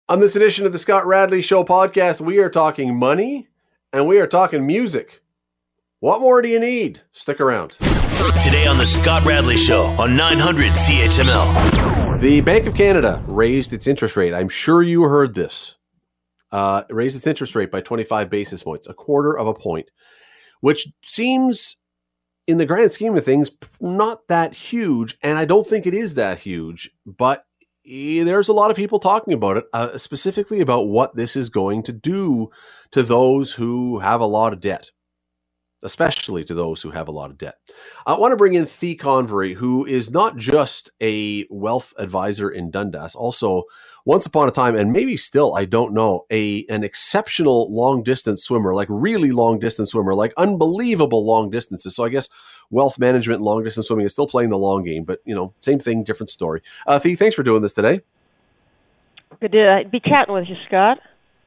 On this edition of the Scott Radley Show podcast, we are talking money and we are talking music. What more do you need? Stick around. Today on the Scott Radley Show on 900 CHML. The Bank of Canada raised its interest rate. I'm sure you heard this. It raised its interest rate by 25 basis points, a quarter of a point, which seems, in the grand scheme of things, not that huge. And I don't think it is that huge, but there's a lot of people talking about it, specifically about what this is going to do to those who have a lot of debt, especially to those who have a lot of debt. I want to bring in Thea Convery, who is not just a wealth advisor in Dundas, also once upon a time, and maybe still, I don't know, an exceptional long-distance swimmer, like really long-distance swimmer, like unbelievable long distances. So I guess wealth management and long-distance swimming is still playing the long game, but, you know, same thing, different story. Thea, thanks for doing this today. Good to be chatting with you, Scott.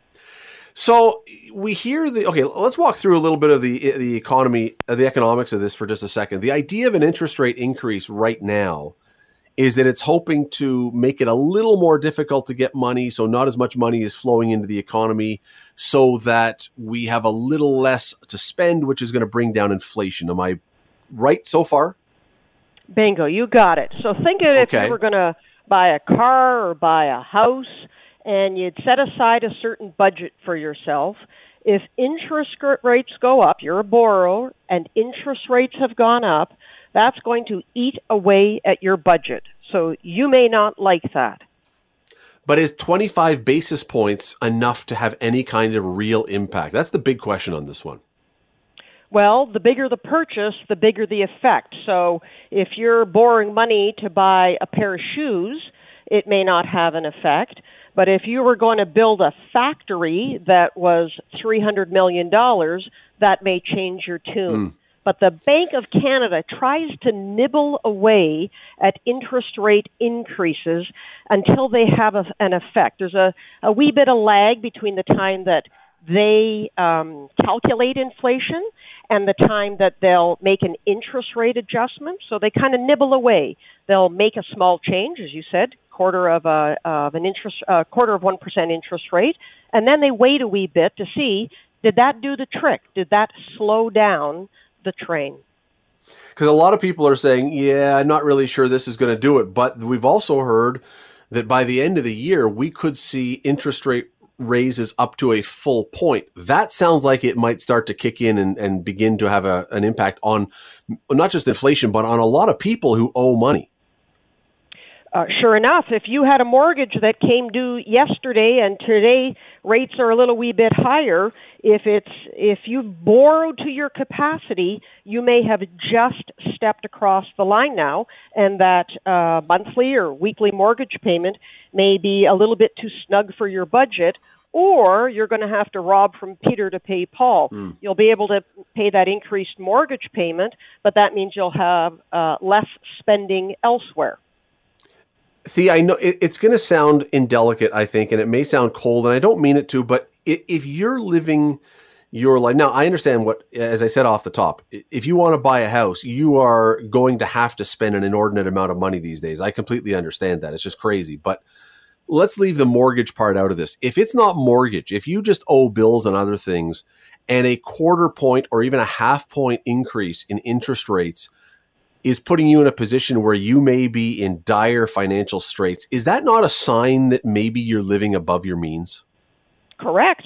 So we hear let's walk through a little bit of the economy, the economics of this for just a second. The idea of an interest rate increase right now is that it's hoping to make it a little more difficult to get money, so not as much money is flowing into the economy, so that we have a little less to spend, which is going to bring down inflation. Am I right so far? Bingo, you got it. So think of it if you were going to buy a car or buy a house, and you'd set aside a certain budget for yourself. If interest rates go up, you're a borrower, and interest rates have gone up, that's going to eat away at your budget. So you may not like that. But is 25 basis points enough to have any kind of real impact? That's the big question on this one. Well, the bigger the purchase, the bigger the effect. So if you're borrowing money to buy a pair of shoes, it may not have an effect. But if you were going to build a factory that was $300 million, that may change your tune. But the Bank of Canada tries to nibble away at interest rate increases until they have an effect. There's a wee bit of lag between the time that they calculate inflation and the time that they'll make an interest rate adjustment. So they kind of nibble away. They'll make a small change, as you said, quarter of 1% interest rate, and then they wait a wee bit to see, did that do the trick? Did that slow down the train? Because a lot of people are saying, yeah, I'm not really sure this is going to do it. But we've also heard that by the end of the year, we could see interest rate raises up to a full point. That sounds like it might start to kick in and begin to have an impact on not just inflation, but on a lot of people who owe money. Sure enough, if you had a mortgage that came due yesterday and today rates are a little wee bit higher, if you borrowed to your capacity, you may have just stepped across the line now, and that monthly or weekly mortgage payment may be a little bit too snug for your budget, or you're going to have to rob from Peter to pay Paul. You'll be able to pay that increased mortgage payment, but that means you'll have less spending elsewhere. Thea, I know it's going to sound indelicate, I think, and it may sound cold, and I don't mean it to, but if you're living your life, now I understand what, as I said off the top, if you want to buy a house, you are going to have to spend an inordinate amount of money these days. I completely understand that. It's just crazy. But let's leave the mortgage part out of this. If it's not mortgage, if you just owe bills and other things, and a quarter point or even a half point increase in interest rates is putting you in a position where you may be in dire financial straits, is that not a sign that maybe you're living above your means? Correct.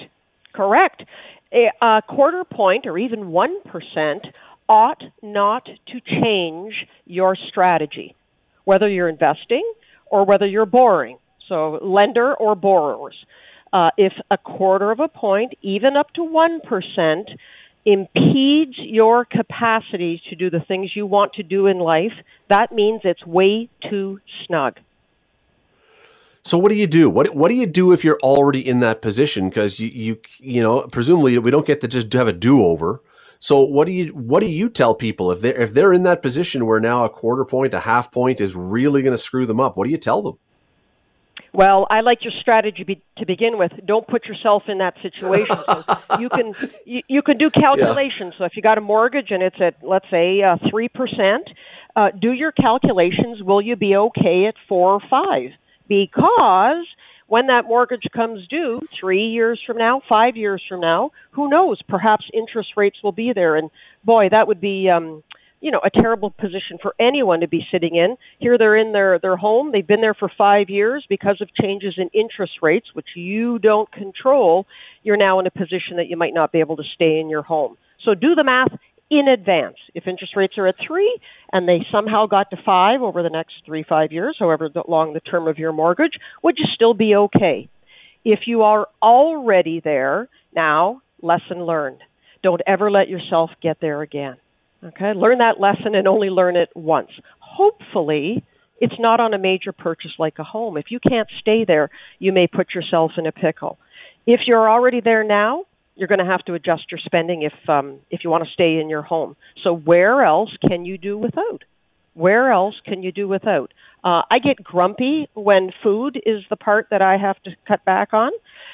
A quarter point or even 1% ought not to change your strategy, whether you're investing or whether you're borrowing. So lender or borrowers. If a quarter of a point, even up to 1%, impedes your capacity to do the things you want to do in life, that means it's way too snug. So what do you do? What do you do if you're already in that position? Because you know, presumably we don't get to just have a do-over. So what do you tell people if they're in that position where now a quarter point, a half point is really going to screw them up? What do you tell them? Well, I like your strategy to begin with. Don't put yourself in that situation. So you can do calculations. Yeah. So if you got a mortgage and it's at, let's say, 3%, do your calculations. Will you be okay at 4 or 5? Because when that mortgage comes due, 3 years from now, 5 years from now, who knows? Perhaps interest rates will be there. And boy, that would be, a terrible position for anyone to be sitting in. Here they're in their home. They've been there for 5 years because of changes in interest rates, which you don't control. You're now in a position that you might not be able to stay in your home. So do the math in advance. If interest rates are at 3 and they somehow got to 5 over the next 3-5 years, however long the term of your mortgage, would you still be okay? If you are already there, now, lesson learned. Don't ever let yourself get there again. Okay? Learn that lesson and only learn it once. Hopefully, it's not on a major purchase like a home. If you can't stay there, you may put yourself in a pickle. If you're already there now, you're going to have to adjust your spending if you want to stay in your home. So where else can you do without? Where else can you do without? I get grumpy when food is the part that I have to cut back on.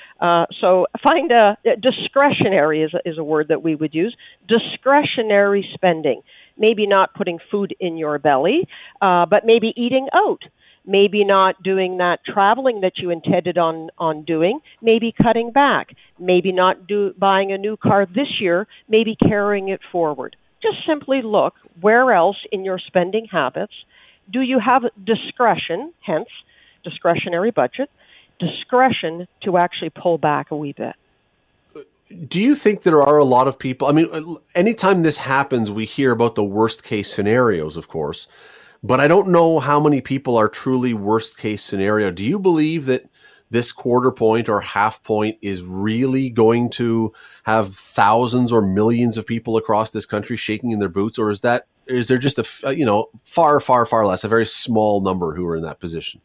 So find discretionary is a word that we would use. Discretionary spending. Maybe not putting food in your belly, but maybe eating out. Maybe not doing that traveling that you intended on doing, maybe cutting back, maybe not buying a new car this year, maybe carrying it forward. Just simply look where else in your spending habits do you have discretion, hence discretionary budget, discretion to actually pull back a wee bit. Do you think there are a lot of people, I mean, anytime this happens, we hear about the worst case scenarios, of course. But I don't know how many people are truly worst case scenario. Do you believe that this quarter point or half point is really going to have thousands or millions of people across this country shaking in their boots? Or is there just far, far, far less, a very small number who are in that position?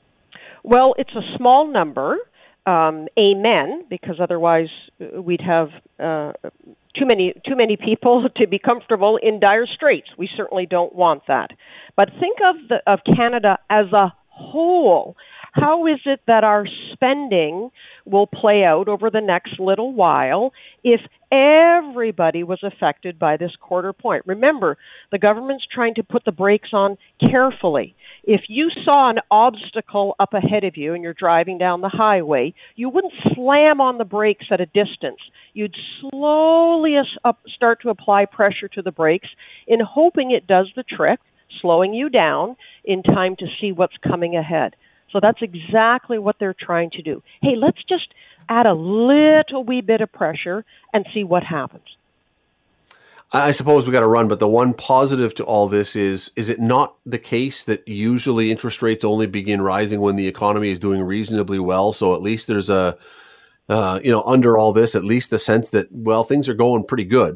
Well, it's a small number. Amen, because otherwise we'd have too many people to be comfortable in dire straits. We certainly don't want that. But think of Canada as a whole. How is it that our spending will play out over the next little while if everybody was affected by this quarter point? Remember, the government's trying to put the brakes on carefully. If you saw an obstacle up ahead of you and you're driving down the highway, you wouldn't slam on the brakes at a distance. You'd slowly start to apply pressure to the brakes in hoping it does the trick, slowing you down in time to see what's coming ahead. So that's exactly what they're trying to do. Hey, let's just add a little wee bit of pressure and see what happens. I suppose we got to run, but the one positive to all this is it not the case that usually interest rates only begin rising when the economy is doing reasonably well? So at least there's under all this, at least the sense that, well, things are going pretty good.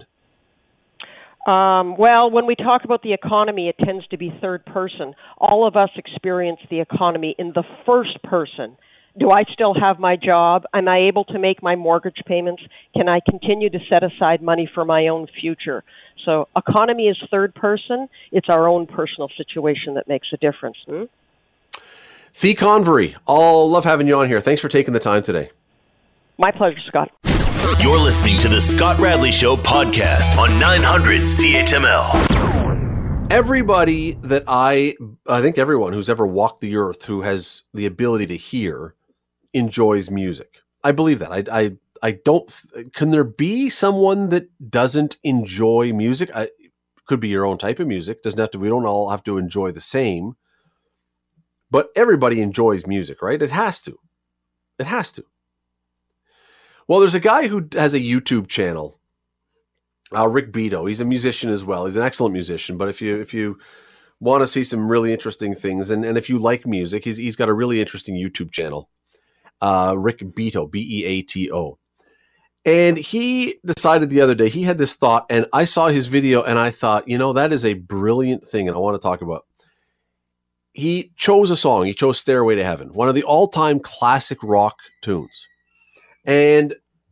Well, when we talk about the economy, it tends to be third person. All of us experience the economy in the first person. Do I still have my job? Am I able to make my mortgage payments? Can I continue to set aside money for my own future? So economy is third person. It's our own personal situation that makes a difference. Fee Convery, I'll love having you on here. Thanks for taking the time today. My pleasure, Scott. You're listening to the Scott Radley Show podcast on 900 CHML. Everybody that I think everyone who's ever walked the earth who has the ability to hear enjoys music. I believe that. I don't. Can there be someone that doesn't enjoy music? Could be your own type of music. Doesn't have to. We don't all have to enjoy the same. But everybody enjoys music, right? It has to. It has to. Well, there's a guy who has a YouTube channel, Rick Beato. He's a musician as well. He's an excellent musician. But if you want to see some really interesting things, and if you like music, he's got a really interesting YouTube channel, Rick Beato, Beato. And he decided the other day, he had this thought, and I saw his video, and I thought, that is a brilliant thing, and I want to talk about. He chose a song. He chose Stairway to Heaven, one of the all-time classic rock tunes. And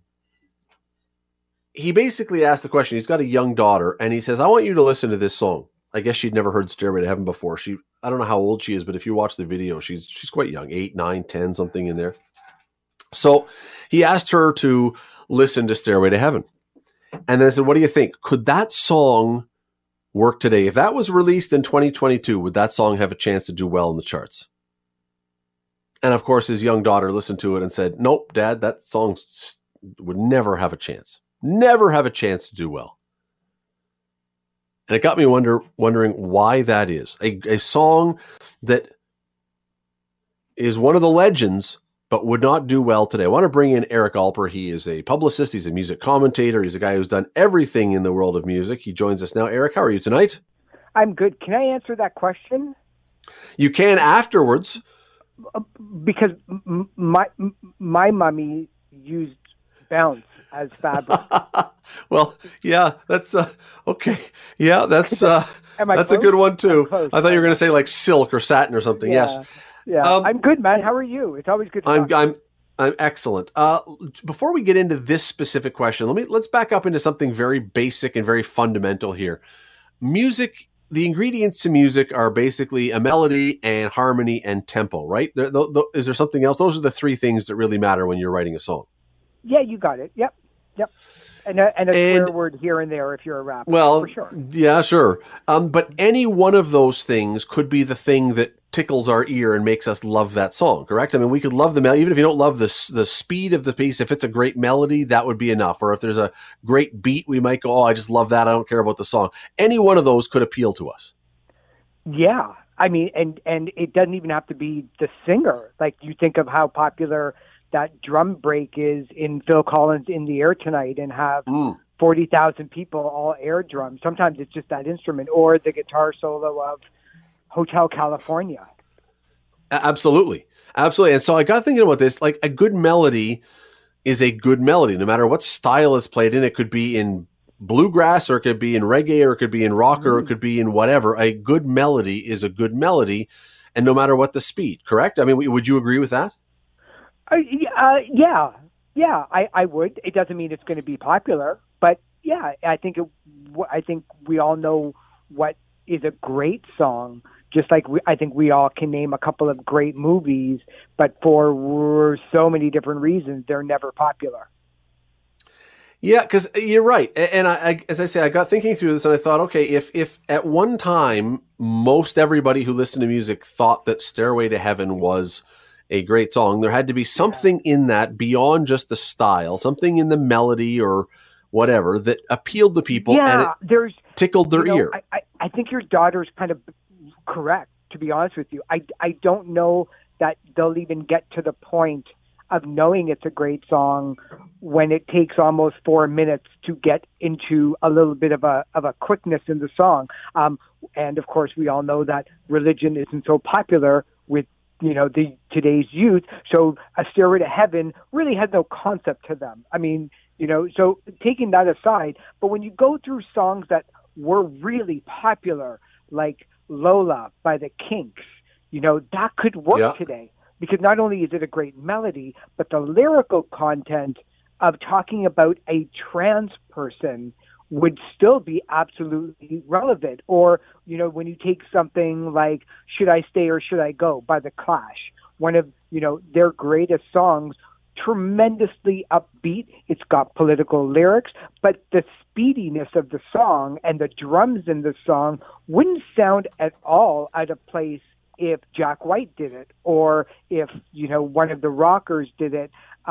he basically asked the question. He's got a young daughter, and he says, I want you to listen to this song. I guess she'd never heard Stairway to Heaven before. I don't know how old she is, but if you watch the video, she's quite young, 8, 9, 10, something in there. So he asked her to listen to Stairway to Heaven. And then I said, what do you think? Could that song work today? If that was released in 2022, would that song have a chance to do well in the charts? And of course, his young daughter listened to it and said, "Nope, Dad, that song would never have a chance. Never have a chance to do well." And it got me wondering why that is. A song that is one of the legends, but would not do well today. I want to bring in Eric Alper. He is a publicist. He's a music commentator. He's a guy who's done everything in the world of music. He joins us now. Eric, how are you tonight? I'm good. Can I answer that question? You can afterwards. Because my mummy used Bounce as fabric. Well, yeah, that's okay. Yeah, that's a good one too. I thought you were going to say like silk or satin or something. Yeah, yes. Yeah. I'm good, man. How are you? It's always good to talk. I'm excellent. Before we get into this specific question, let's back up into something very basic and very fundamental here. Music. The ingredients to music are basically a melody and harmony and tempo, right? Is there something else? Those are the three things that really matter when you're writing a song. Yeah, you got it. Yep. And a swear word here and there if you're a rapper. Well, for sure. Yeah, sure. But any one of those things could be the thing that tickles our ear and makes us love that song, correct? I mean, we could love the melody, even if you don't love the speed of the piece. If it's a great melody, that would be enough. Or if there's a great beat, we might go, "Oh, I just love that. I don't care about the song." Any one of those could appeal to us. Yeah. I mean, and it doesn't even have to be the singer. Like, you think of how popular that drum break is in Phil Collins' "In the Air Tonight" and have 40,000 people all air drums. Sometimes it's just that instrument, or the guitar solo of Hotel California. Absolutely. And so I got thinking about this, like a good melody is a good melody, no matter what style it's played in. It could be in bluegrass, or it could be in reggae, or it could be in rock, or it could be in whatever. A good melody is a good melody, and no matter what the speed, correct? I mean, would you agree with that? Yeah, I would. It doesn't mean it's going to be popular, but yeah, I think we all know what is a great song. Just like I think we all can name a couple of great movies, but for so many different reasons, they're never popular. Yeah, because you're right. And I, as I say, I got thinking through this and I thought, okay, if at one time, most everybody who listened to music thought that Stairway to Heaven was a great song, there had to be something in that beyond just the style, something in the melody or whatever that appealed to people and it tickled their ear. I think your daughter's kind of correct, to be honest with you. I don't know that they'll even get to the point of knowing it's a great song when it takes almost 4 minutes to get into a little bit of a quickness in the song. And of course, we all know that religion isn't so popular with today's youth. So A Stairway to Heaven really had no concept to them. I mean, so taking that aside, but when you go through songs that were really popular, like Lola by the Kinks, that could work today, because not only is it a great melody, but the lyrical content of talking about a trans person would still be absolutely relevant. Or, when you take something like Should I Stay or Should I Go by The Clash, one of, their greatest songs, tremendously upbeat. It's got political lyrics, but the speediness of the song and the drums in the song wouldn't sound at all out of place if Jack White did it, or if, one of the rockers did it.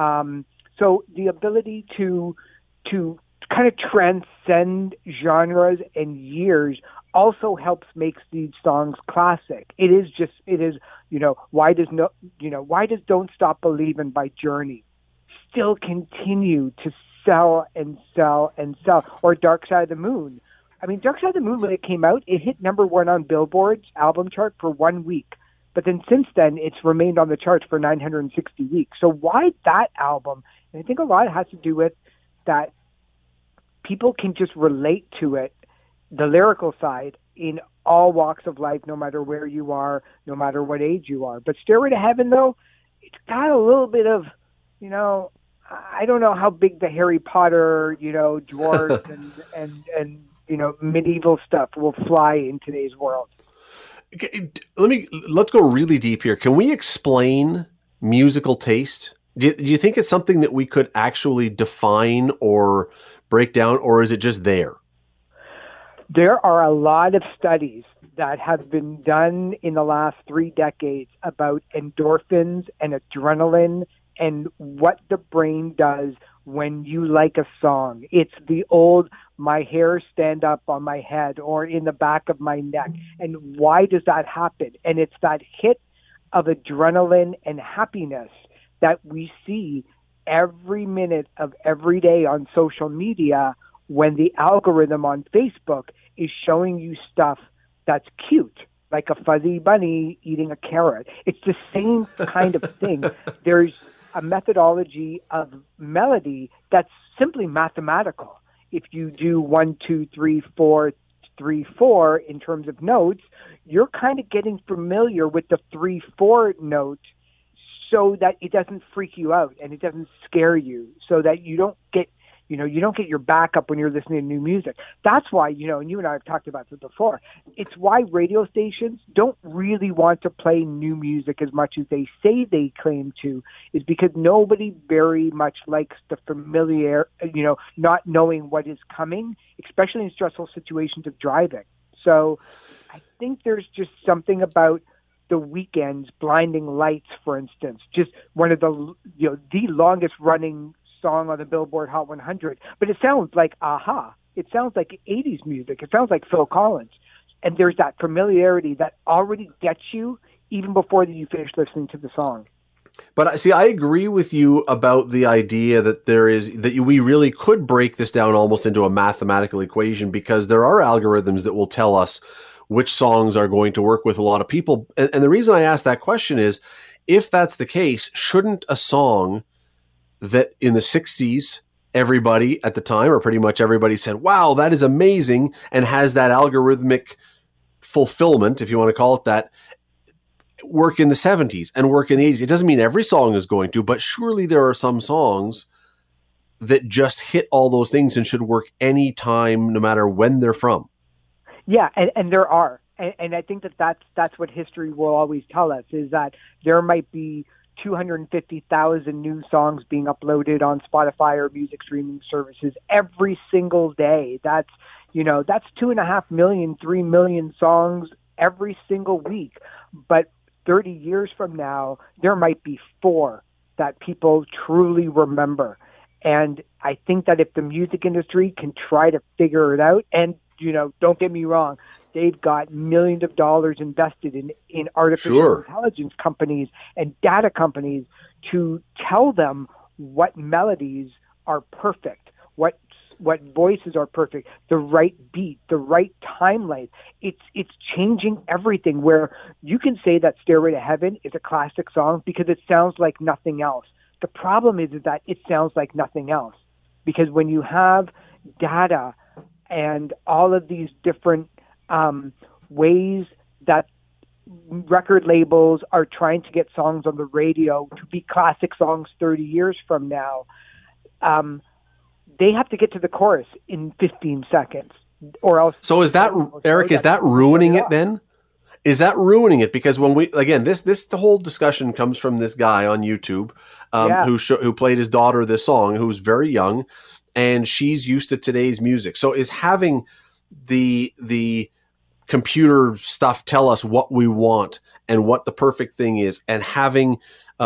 So the ability to kind of transcend genres and years also helps make these songs classic. It is, why does Don't Stop Believin' by Journey still continue to sell and sell and sell? Or Dark Side of the Moon. I mean, Dark Side of the Moon, when it came out, it hit #1 on Billboard's album chart for 1 week. But then since then, it's remained on the charts for 960 weeks. So why that album? And I think a lot has to do with that people can just relate to it, the lyrical side, in all walks of life, no matter where you are, no matter what age you are. But Stairway to Heaven, though, it's got a little bit of, I don't know how big the Harry Potter, dwarves and medieval stuff will fly in today's world. Let's go really deep here. Can we explain musical taste? Do you think it's something that we could actually define or break down, or is it just there? There are a lot of studies that have been done in the last 3 decades about endorphins and adrenaline and what the brain does when you like a song. It's the old, my hair stand up on my head or in the back of my neck. And why does that happen? And it's that hit of adrenaline and happiness that we see every minute of every day on social media when the algorithm on Facebook is showing you stuff that's cute, like a fuzzy bunny eating a carrot. It's the same kind of thing. There's a methodology of melody that's simply mathematical. If you do 1, 2, 3, 4, 3, 4 in terms of notes, you're kind of getting familiar with the 3, 4 note so that it doesn't freak you out and it doesn't scare you, so that you don't get your back up when you're listening to new music. That's why, and you and I have talked about this before, it's why radio stations don't really want to play new music as much as they say they claim to, is because nobody very much likes the familiar, not knowing what is coming, especially in stressful situations of driving. So I think there's just something about the Weeknd's Blinding Lights, for instance, just one of the longest running song on the Billboard Hot 100, but it sounds like Aha. It sounds like 80s music. It sounds like Phil Collins. And there's that familiarity that already gets you even before you finish listening to the song. But see, I agree with you about the idea that we really could break this down almost into a mathematical equation, because there are algorithms that will tell us which songs are going to work with a lot of people. And the reason I ask that question is, if that's the case, shouldn't a song that in the 60s, everybody at the time, or pretty much everybody, said, wow, that is amazing, and has that algorithmic fulfillment, if you want to call it that, work in the 70s and work in the 80s? It doesn't mean every song is going to, but surely there are some songs that just hit all those things and should work any time, no matter when they're from. Yeah, and there are. And I think that's what history will always tell us, is that there might be 250,000 new songs being uploaded on Spotify or music streaming services every single day. That's 2.5 million, 3 million songs every single week. But 30 years from now, there might be 4 that people truly remember. And I think that if the music industry can try to figure it out, and don't get me wrong, they've got millions of dollars invested in artificial intelligence companies and data companies to tell them what melodies are perfect, what voices are perfect, the right beat, the right time length. It's changing everything, where you can say that Stairway to Heaven is a classic song because it sounds like nothing else. The problem is that it sounds like nothing else, because when you have data and all of these different ways that record labels are trying to get songs on the radio to be classic songs 30 years from now, they have to get to the chorus in 15 seconds or else. So is that, Eric, is that ruining it then? Is that ruining it? Because when the whole discussion comes from this guy on YouTube who played his daughter this song, who's very young, and she's used to today's music. So is having the computer stuff tell us what we want and what the perfect thing is, and having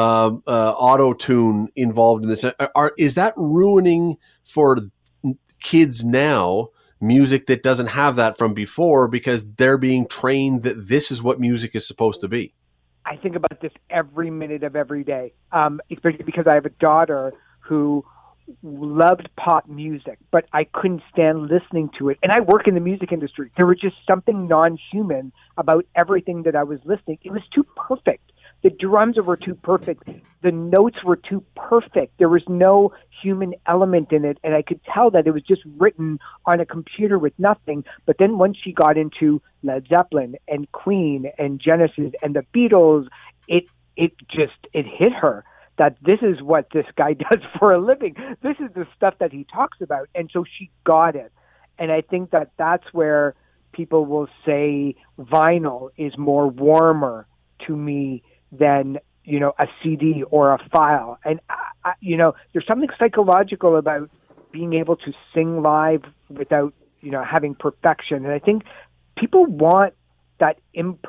auto-tune involved in this, is that ruining for kids now music that doesn't have that from before, because they're being trained that this is what music is supposed to be? I think about this every minute of every day, especially because I have a daughter who loved pop music, but I couldn't stand listening to it. And I work in the music industry. There was just something non-human about everything that I was listening. It was too perfect. The drums were too perfect. The notes were too perfect. There was no human element in it. And I could tell that it was just written on a computer with nothing. But then once she got into Led Zeppelin and Queen and Genesis and the Beatles, it hit her that this is what this guy does for a living. This is the stuff that he talks about. And so she got it. And I think that that's where people will say vinyl is more warmer to me than, a CD or a file. And, there's something psychological about being able to sing live without having perfection. And I think people want that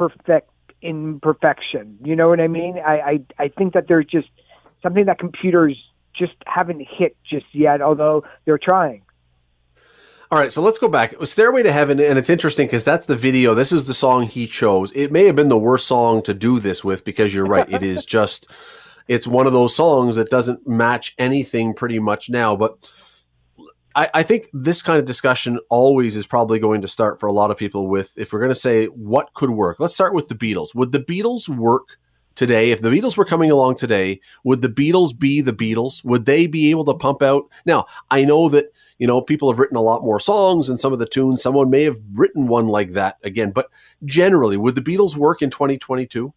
imperfection. You know what I mean? I think that there's just something that computers just haven't hit just yet, although they're trying. All right, so let's go back. Stairway to Heaven, and it's interesting because that's the video. This is the song he chose. It may have been the worst song to do this with because you're right. It is just, it's one of those songs that doesn't match anything pretty much now. But I think this kind of discussion always is probably going to start for a lot of people with, if we're going to say what could work, let's start with the Beatles. Would the Beatles work today? If the Beatles were coming along today, would the Beatles be the Beatles? Would they be able to pump out? Now, I know that, people have written a lot more songs and some of the tunes, someone may have written one like that again, but generally, would the Beatles work in 2022?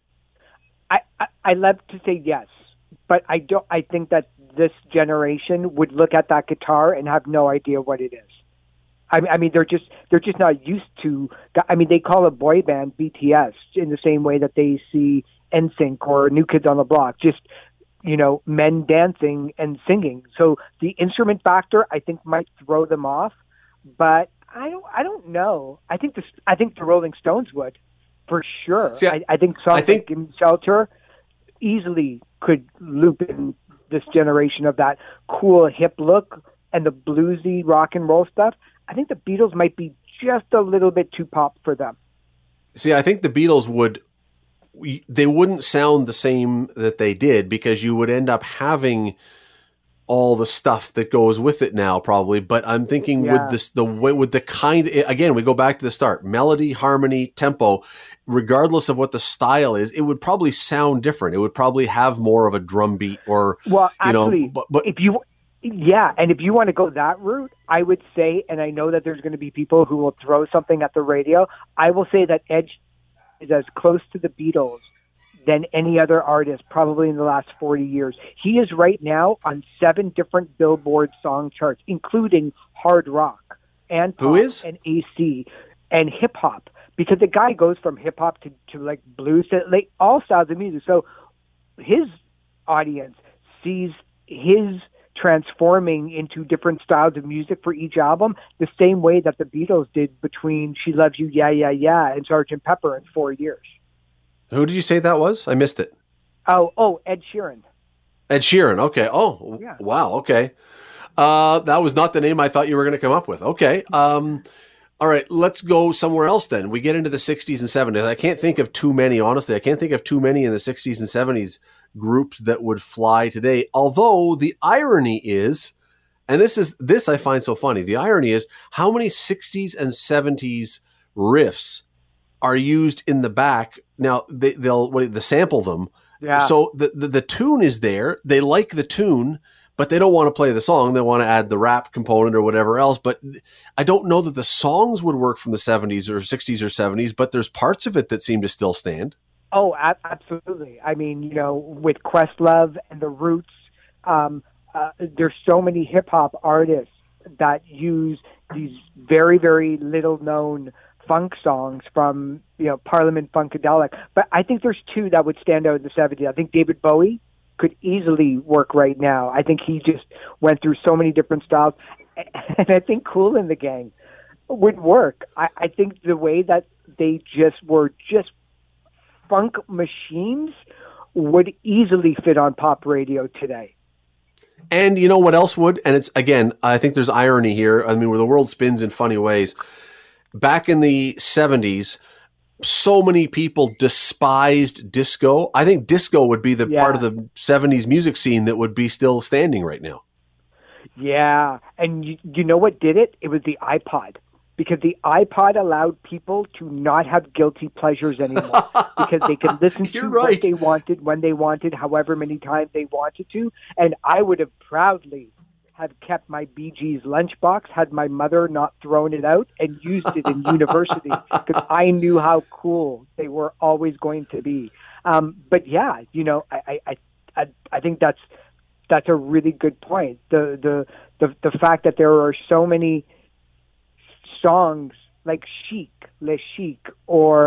I love to say yes, but I think that this generation would look at that guitar and have no idea what it is. I mean, they're just not used to. I mean, they call a boy band BTS in the same way that they see NSYNC or New Kids on the Block. Just men dancing and singing. So the instrument factor, I think, might throw them off. But I don't know. I think the Rolling Stones would, for sure. See, I think songs like Gimme Shelter easily could loop in this generation of that cool hip look and the bluesy rock and roll stuff. I think the Beatles might be just a little bit too pop for them. See, I think the Beatles they wouldn't sound the same that they did because you would end up having all the stuff that goes with it now, probably. But I'm thinking with the kind, again, we go back to the start, melody, harmony, tempo, regardless of what the style is, it would probably sound different. It would probably have more of a drum beat or, actually, but if you want to go that route, I would say, and I know that there's going to be people who will throw something at the radio, I will say that Edge is as close to the Beatles than any other artist probably in the last 40 years. He is right now on 7 different Billboard song charts, including hard rock and pop and AC and hip hop, because the guy goes from hip hop to like blues, to like all styles of music. So his audience sees his transforming into different styles of music for each album, the same way that the Beatles did between She Loves You, Yeah, Yeah, Yeah, and Sgt. Pepper in 4 years. Who did you say that was? I missed it. Oh, Ed Sheeran. Ed Sheeran, okay. Oh, yeah. Wow, okay. That was not the name I thought you were going to come up with. Okay. All right, let's go somewhere else then. We get into the 60s and 70s. I can't think of too many, honestly. I can't think of too many in the 60s and 70s groups that would fly today. Although the irony is, and this I find so funny, the irony is how many 60s and 70s riffs are used in the back. Now, they'll sample them. Yeah. So the tune is there. They like the tune, but they don't want to play the song. They want to add the rap component or whatever else. But I don't know that the songs would work from the 70s or 60s or 70s, but there's parts of it that seem to still stand. Oh, absolutely. I mean, with Questlove and the Roots, there's so many hip hop artists that use these very, very little known funk songs from, Parliament Funkadelic. But I think there's 2 that would stand out in the 70s. I think David Bowie could easily work right now. I think he just went through so many different styles. And I think Kool and the Gang would work. I think the way that they were funk machines would easily fit on pop radio today. And you know what else would? And it's, again, I think there's irony here. I mean, where the world spins in funny ways. Back in the 70s, so many people despised disco. I think disco would be the part of the 70s music scene that would be still standing right now. Yeah. And you know what did it? It was the iPod. Because the iPod allowed people to not have guilty pleasures anymore. Because they could listen to what they wanted, when they wanted, however many times they wanted to. And I would have proudly have kept my Bee Gees lunchbox, had my mother not thrown it out, and used it in university because I knew how cool they were always going to be. But yeah, I think that's a really good point. The fact that there are so many songs like Chic, Le Chic, or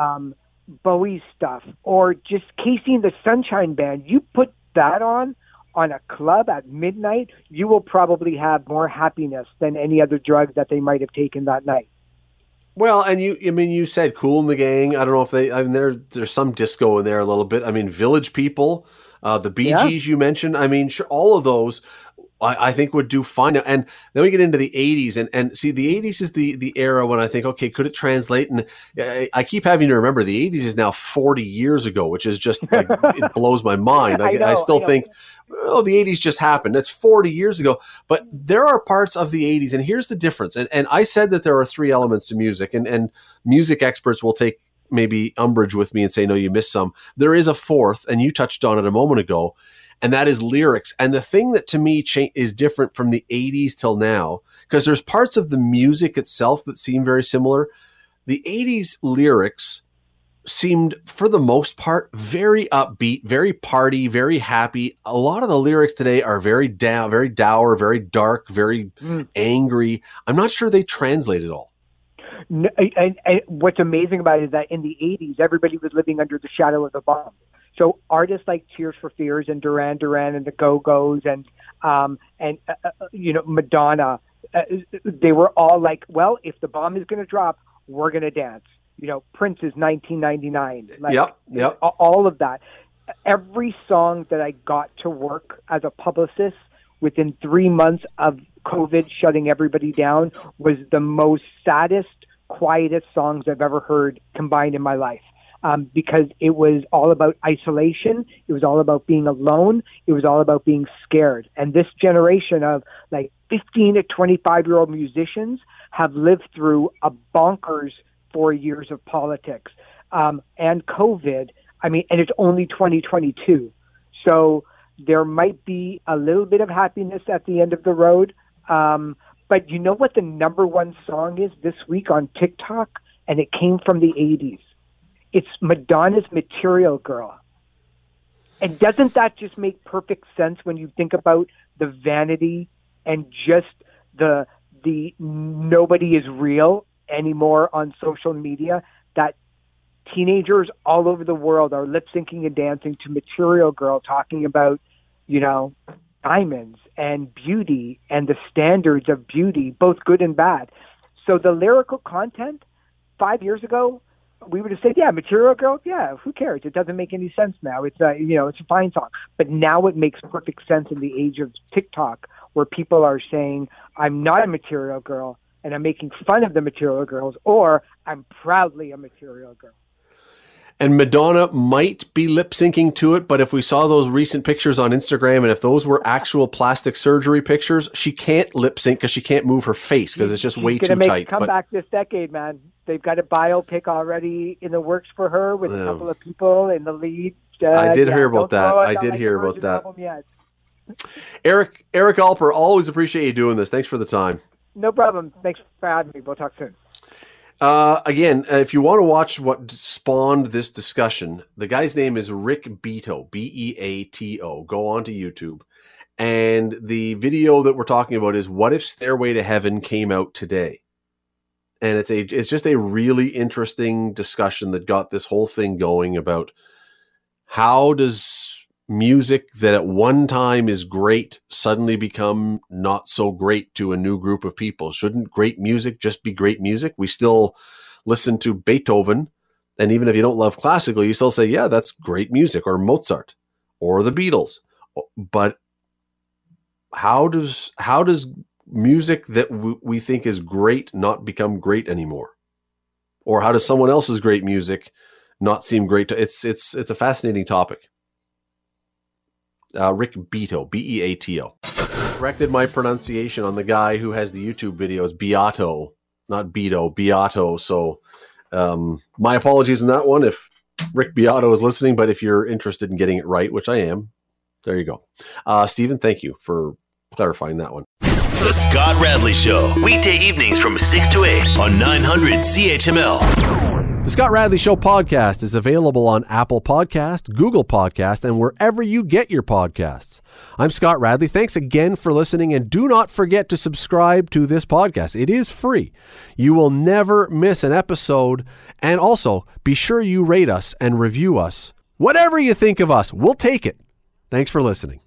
Bowie stuff, or just Casey and the Sunshine Band. You put that on on a club at midnight, you will probably have more happiness than any other drug that they might have taken that night. Well, and you said Kool and the Gang. I don't know if there's some disco in there a little bit. I mean, Village People, the Bee Gees you mentioned. I mean, sure, all of those I think would do fine. And then we get into the 80s and see, the 80s is the era when I think, okay, could it translate? And I keep having to remember the 80s is now 40 years ago, which is just like, it blows my mind. I still think, oh, the 80s just happened. That's 40 years ago. But there are parts of the 80s, and here's the difference. And I said that there are three elements to music, and music experts will take maybe umbrage with me and say, no, you missed some. There is a fourth, and you touched on it a moment ago, and that is lyrics. And the thing that to me is different from the 80s till now, because there's parts of the music itself that seem very similar. The 80s lyrics seemed, for the most part, very upbeat, very party, very happy. A lot of the lyrics today are very dour, very dark, very angry. I'm not sure they translate at all. No, and what's amazing about it is that in the 80s, everybody was living under the shadow of the bomb. So artists like Tears for Fears and Duran Duran and the Go-Go's and Madonna, they were all like, well, if the bomb is going to drop, we're going to dance. Prince's 1999. Yep. All of that. Every song that I got to work as a publicist within 3 months of COVID shutting everybody down was the most saddest, quietest songs I've ever heard combined in my life. Because it was all about isolation. It was all about being alone. It was all about being scared. And this generation of like 15 to 25-year-old musicians have lived through a bonkers 4 years of politics and COVID. I mean, and it's only 2022. So there might be a little bit of happiness at the end of the road. But you know what the number one song is this week on TikTok? And it came from the 80s. It's Madonna's Material Girl. And doesn't that just make perfect sense when you think about the vanity and just the nobody is real anymore on social media, that teenagers all over the world are lip syncing and dancing to Material Girl, talking about, diamonds and beauty and the standards of beauty, both good and bad. So the lyrical content 5 years ago, we would have said, yeah, Material Girl, yeah, who cares? It doesn't make any sense now. It's it's a fine song. But now it makes perfect sense in the age of TikTok, where people are saying, I'm not a Material Girl, and I'm making fun of the Material Girls, or I'm proudly a Material Girl. And Madonna might be lip syncing to it, but if we saw those recent pictures on Instagram, and if those were actual plastic surgery pictures, she can't lip sync because she can't move her face because it's just way too tight. She's going to make a comeback this decade, man. They've got a biopic already in the works for her with a couple of people in the lead. I did hear about that. Eric Alper, always appreciate you doing this. Thanks for the time. No problem. Thanks for having me. We'll talk soon. Again, if you want to watch what spawned this discussion, the guy's name is Rick Beato, Beato. Go on to YouTube. And the video that we're talking about is What If Stairway to Heaven came out today? And it's just a really interesting discussion that got this whole thing going about how does music that at one time is great suddenly become not so great to a new group of people? Shouldn't great music just be great music? We still listen to Beethoven, and even if you don't love classical, you still say, yeah, that's great music, or Mozart or the Beatles. But how does music that we think is great not become great anymore? Or how does someone else's great music not seem great? It's a fascinating topic. Rick Beato, Beato. Corrected my pronunciation on the guy who has the YouTube videos, Beato, not Beato. So my apologies on that one if Rick Beato is listening, but if you're interested in getting it right, which I am, there you go. Stephen, thank you for clarifying that one. The Scott Radley Show, weekday evenings from 6 to 8 on 900 CHML. The Scott Radley Show podcast is available on Apple Podcast, Google Podcast, and wherever you get your podcasts. I'm Scott Radley. Thanks again for listening, and do not forget to subscribe to this podcast. It is free. You will never miss an episode, and also be sure you rate us and review us. Whatever you think of us, we'll take it. Thanks for listening.